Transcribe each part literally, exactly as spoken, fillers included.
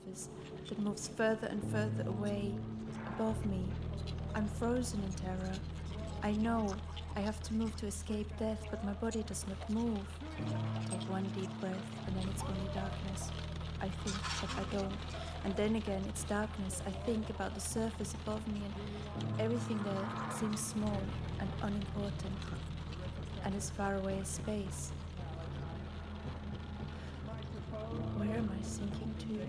surface that moves further and further away, above me. I'm frozen in terror. I know I have to move to escape death, but my body does not move. Take one deep breath, and then it's only darkness. I think, but I don't. And then again, it's darkness. I think about the surface above me, and everything there seems small and unimportant, and as far away as space. Where am I sinking to?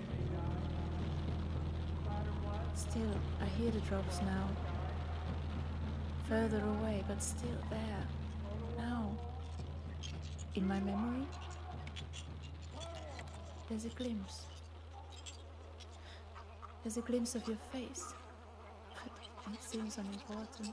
Still, I hear the drops now. Further away, but still there. Now. In my memory, there's a glimpse. There's a glimpse of your face, but it seems unimportant.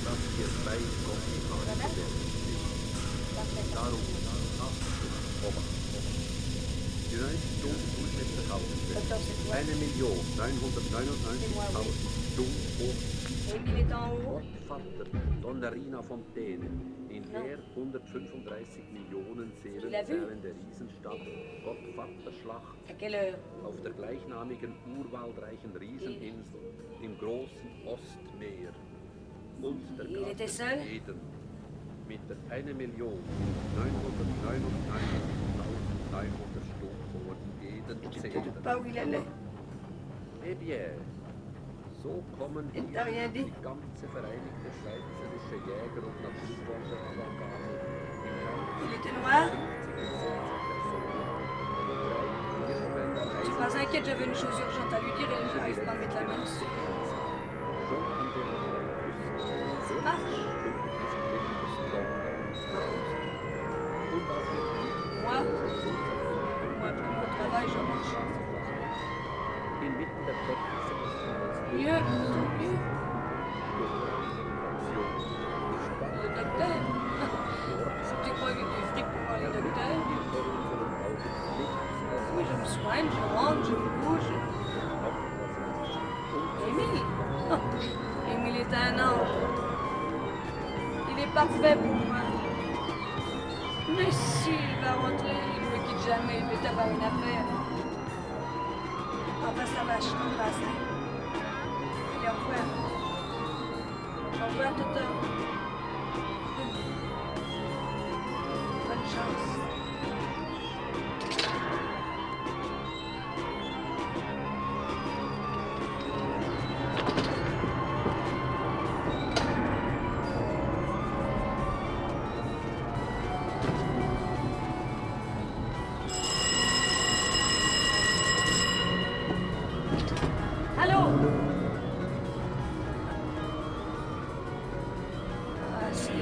dass ihr bei Gott verherrlicht werdet. Darum, Achtung, Obacht. Die neun Stunden Durchschnittsverkaufswert. Eine Million neunhundertneunundneunzigtausend Stunden hoch. Emile est en haut. Gottvater, Donnerina Fontäne, in der hundertfünfunddreißig Millionen Seelen Il a vu? zählende Riesenstadt, Gottvaterschlacht, À quelle heure? auf der gleichnamigen urwaldreichen Rieseninsel im großen Ostmeer. Und der Il était Garten seul? Eden mit der eine Million neunhundertneunundneunzigtausendneunhundert Stunden vor Eden zählen. Pas où il allait. Eh bien, so kommen Il hier t'a rien dit? die ganze vereinigte schweizerische Jäger- und Naturforscher-Avantgarde im Kampf Il était noir? Je suis pas inquiète, j'avais une chose urgente à lui dire et j'arrive pas à mettre la main dessus. Ça marche. Moi, moi, après mon travail, je marche. Inmitten der Proteste Mieux, mieux. Le docteur. Si tu crois que tu es fric pour voir le docteur. Oui, je me soigne, je rentre, je bouge. Émile. Émile est un ange. Il est parfait pour moi. Mais s'il va rentrer, il ne me quitte jamais, il veut avoir une affaire. Enfin, ça va, je t'embrasse. Allez, au revoir. Au revoir, Toto. Bonne chance. Allô? Ah, c'est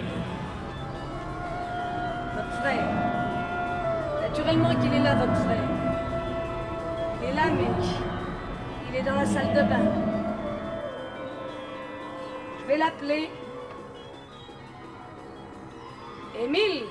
votre frère. Naturellement qu'il est là, votre frère. Il est là, mec. Il est dans la salle de bain. Je vais l'appeler. Émile!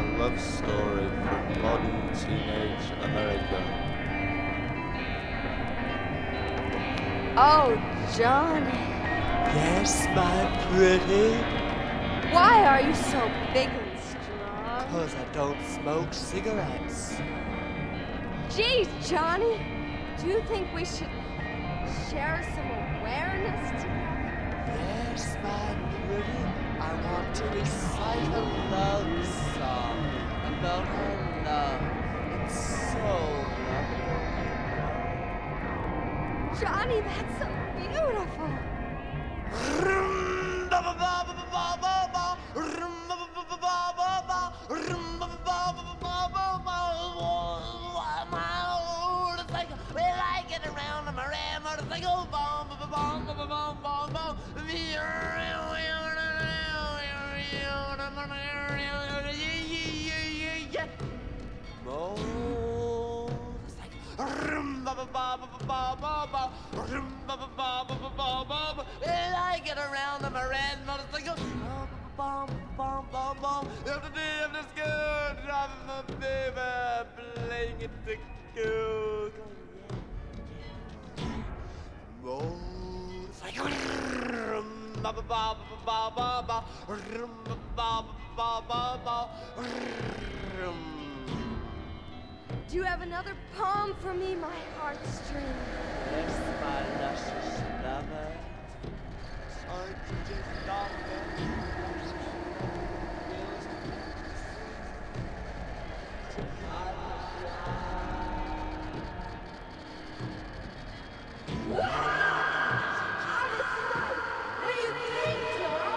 a love story from modern teenage America. Oh, Johnny. Yes, my pretty. Why are you so big and strong? Because I don't smoke cigarettes. Geez, Johnny. Do you think we should share some awareness together? Yes, my pretty. I want to recite a love song about her love. It's so lovely. Johnny, that's so beautiful. And I get around on my red motorcycle. Bum, bum, bum, bum. After day, after school, driving my baby, playing it to go. Motorcycle. Ba ba ba ba ba ba ba ba ba ba ba. Do you have another poem for me, my heartstring? Yes, my luscious lover. Aren't you just What do you think, John?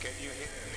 Can you hear me?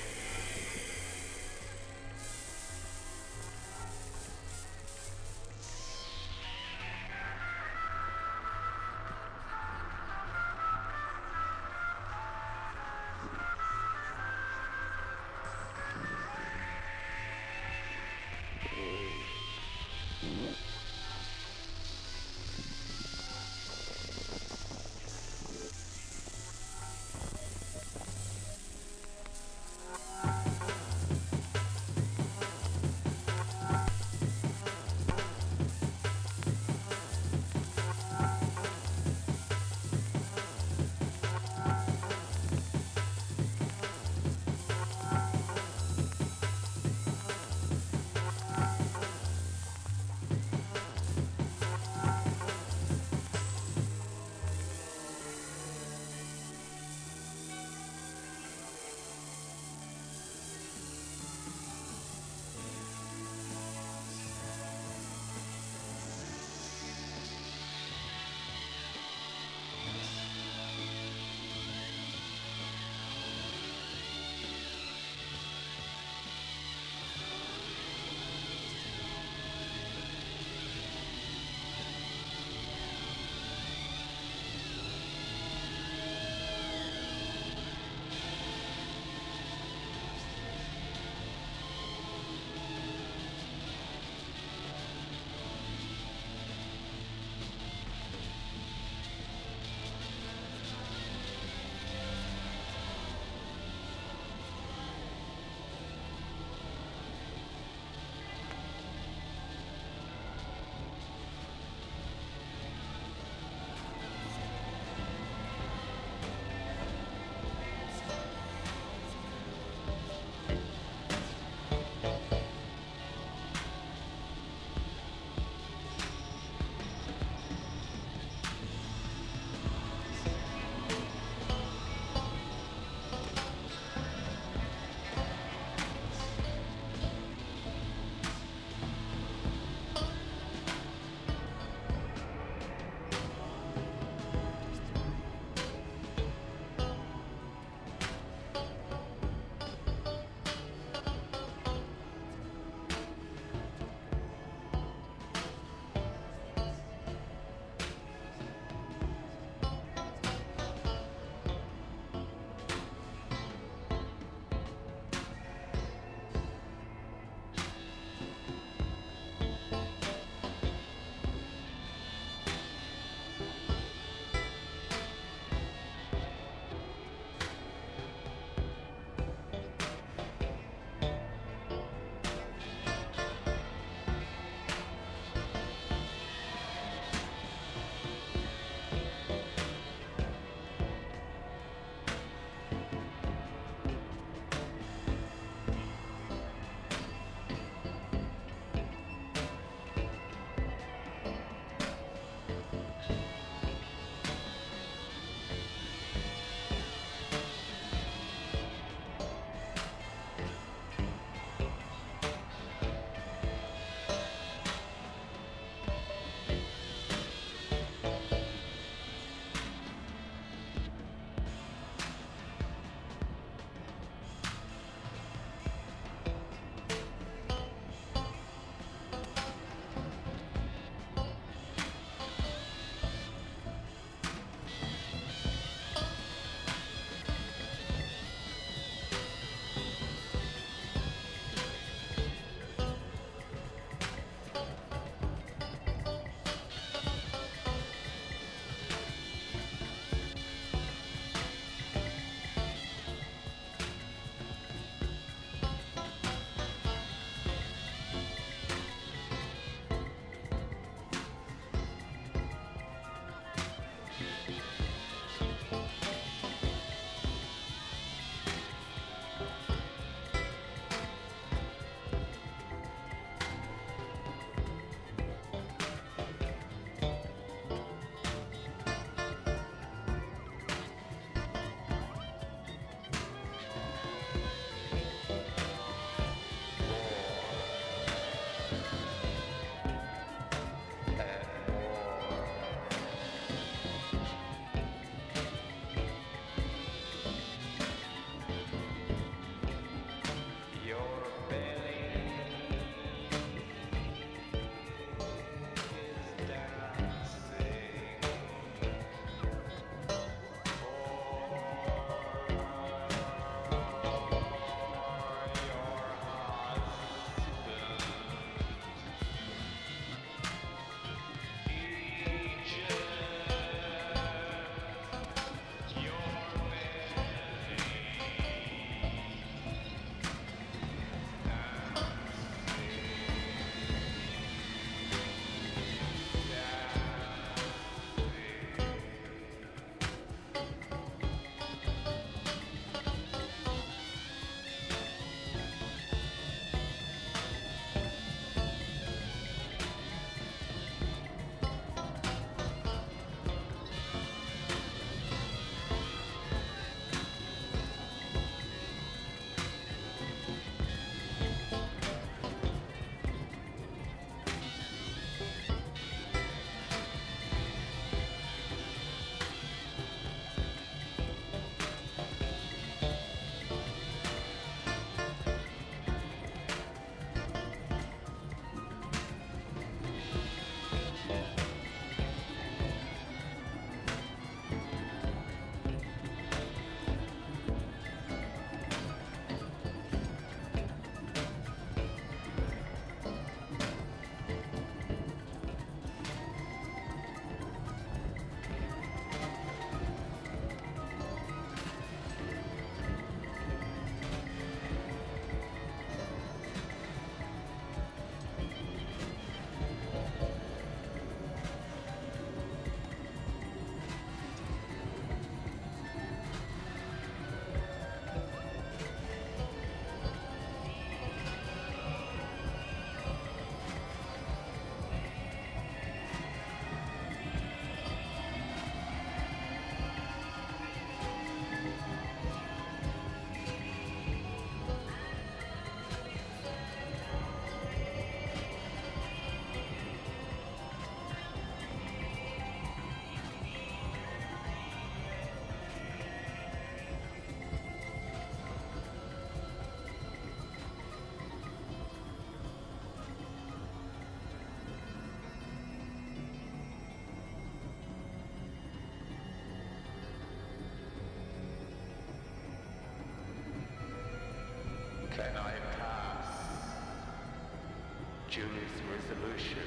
solution.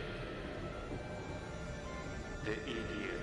The idiot.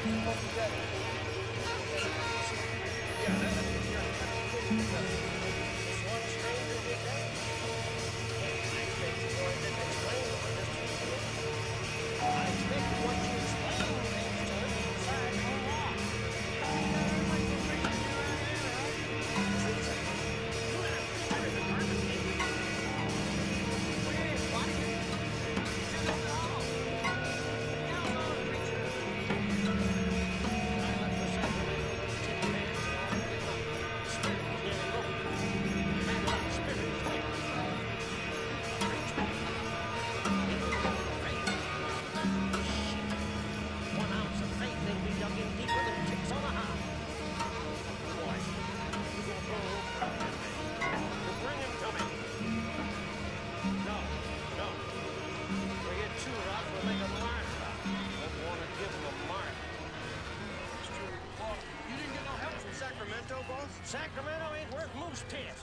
Sacramento ain't worth moose piss.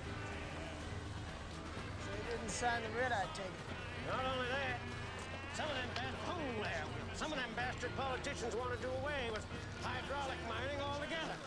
So you didn't sign the writ, I take it. Not only that, some of them bad fool there. Some of them bastard politicians want to do away with hydraulic mining altogether.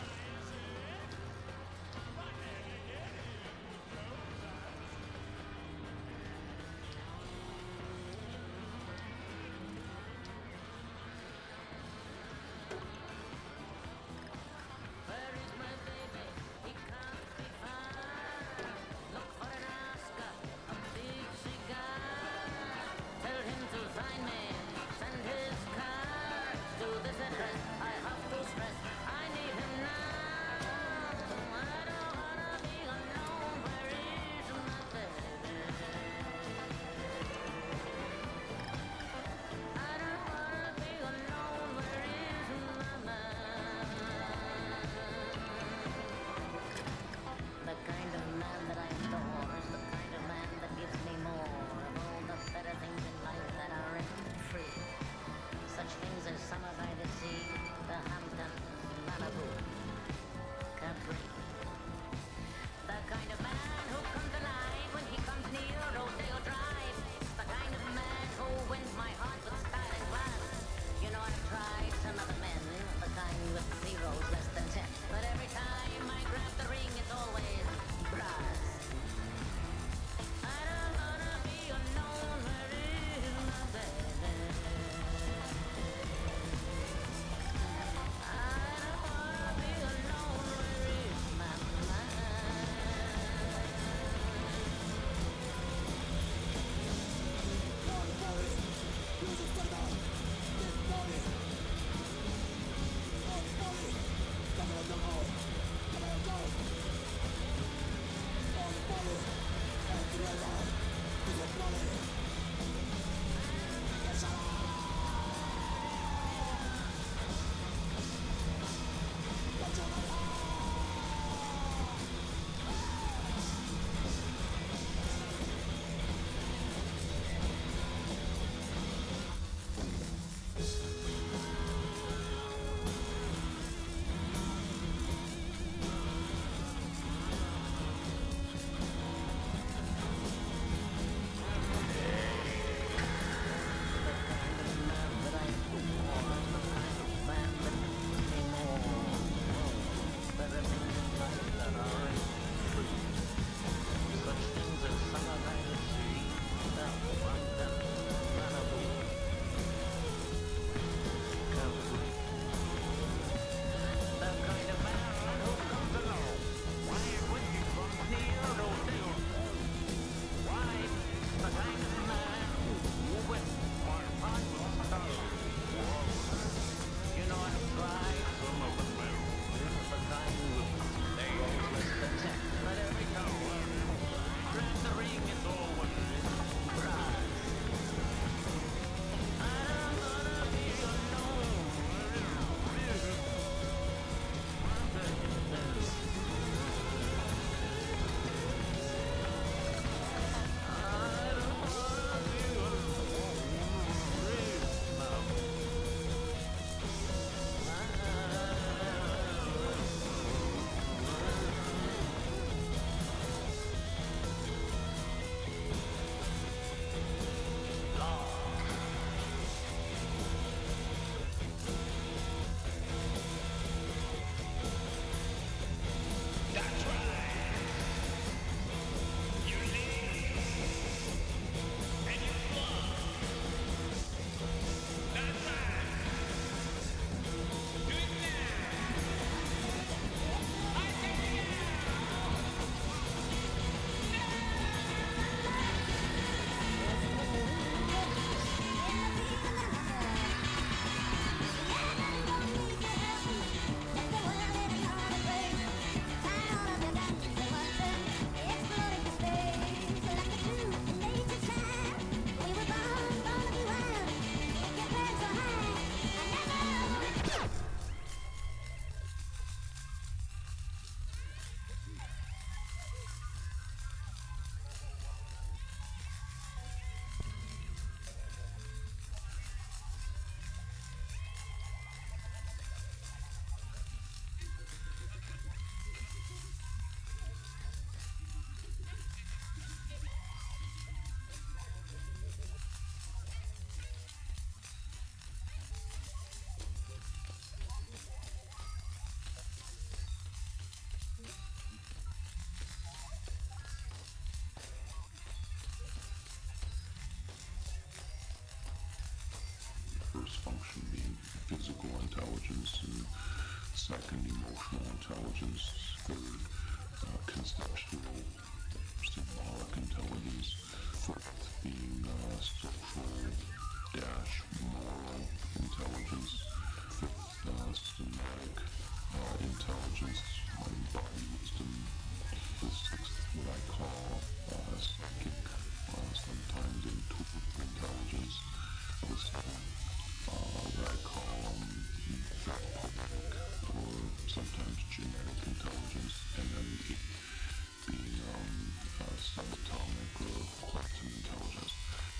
I have to stress, I need him now. intelligence, and second, emotional intelligence, third, uh, conceptual, symbolic intelligence, fourth being uh, social dash moral intelligence, fifth, uh, somatic uh, intelligence, mind body wisdom, the sixth, what I call uh, psychic, uh, sometimes intuitive intelligence, the seventh, uh, what I call um, poetic or sometimes genetic intelligence, and then the eighth being um, uh, subatomic or quantum intelligence.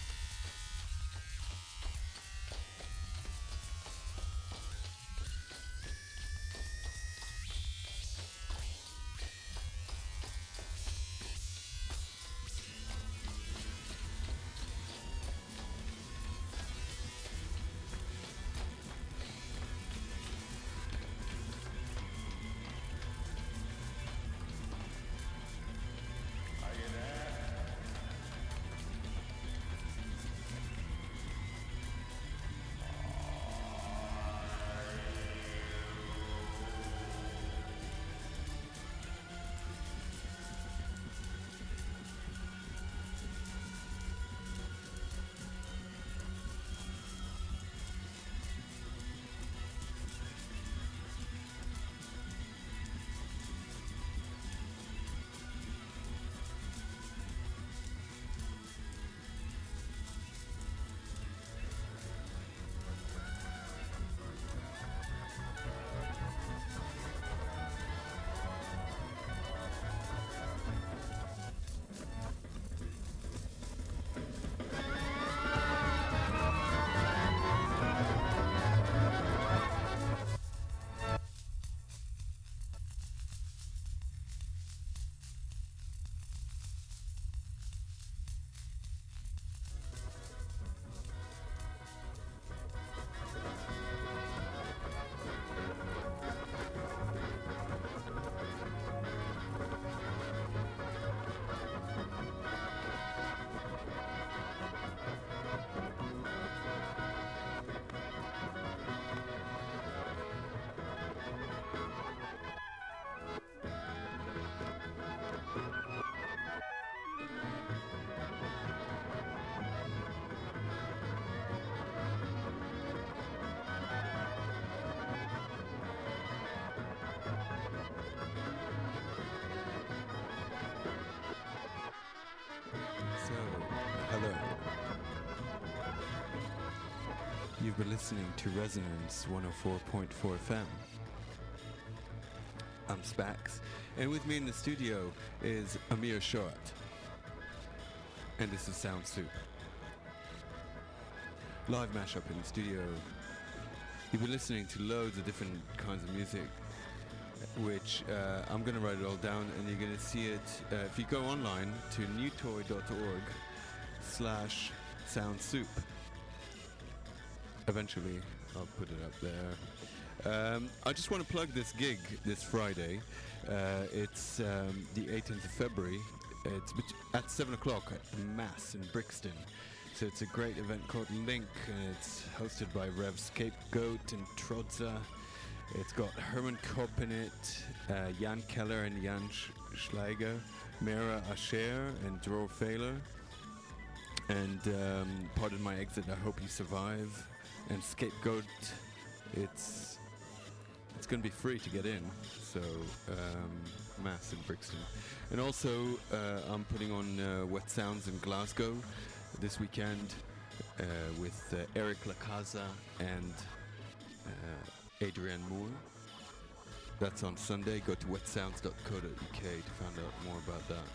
You've been listening to Resonance one oh four point four F M. I'm Spax, and with me in the studio is Amir Short. And this is Sound Soup. Live mashup in the studio. You've been listening to loads of different kinds of music, which uh, I'm going to write it all down, and you're going to see it uh, if you go online to newtoy.org slash sound soup. Eventually, I'll put it up there. Um, I just want to plug this gig this Friday. Uh, it's um, the eighteenth of February. It's bet- at seven o'clock at the Mass in Brixton. So it's a great event called Link, and it's hosted by Rev Scapegoat and Trodza. It's got Herman Kopp in it, uh, Jan Keller and Jan Sch- Schleiger, Mera Asher and Dror Failer. And um, pardon my exit, I hope you survive. And Scapegoat, it's it's going to be free to get in, so um, Mass in Brixton. And also, uh, I'm putting on uh, Wet Sounds in Glasgow this weekend uh, with uh, Eric Lacaza and uh, Adrienne Moore. That's on Sunday. Go to wet sounds dot co dot u k to find out more about that.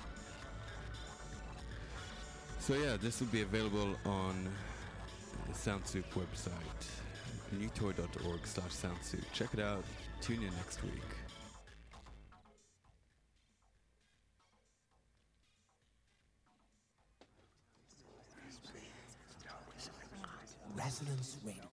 So yeah, this will be available on the SoundSoup website, newtoy.org slash SoundSoup. Check it out. Tune in next week. Resonance Radio.